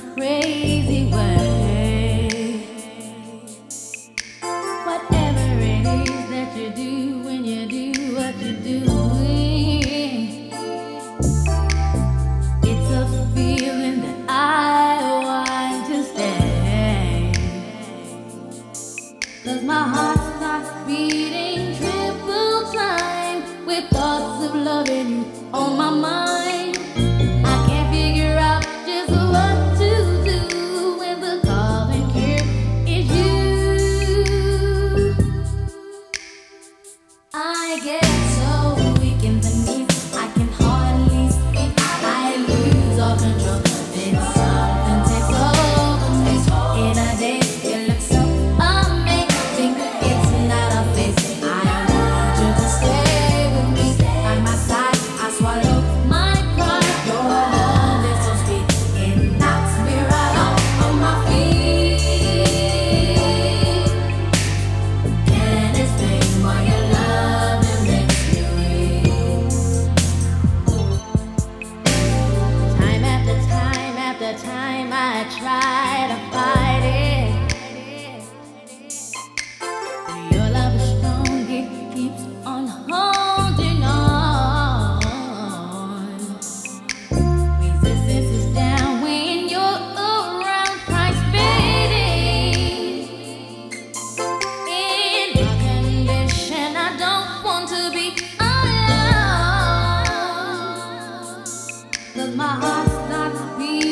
crazy way. Whatever it is that you do when you do what you're doing, it's a feeling that I want to stay. 'Cause my heart starts beating triple time with thoughts of loving you on my mind. I can't figure out just what to do when the calling here is you. I get so weak in the knees, I can hardly speak. I lose all control. Then something takes over me. In a day, you look so amazing. It's not a phase. I want you to stay with me. By my side, I swallow my pride. Your love is so sweet, it knocks me right off of my feet. Can't explain why your love makes me weak. Time after time after time, I try to fight it. Your love is strong, it keeps on holding on. Resistance is down when you're around, price fading. In my condition, I don't want to be alone. 'Cause my heart starts beating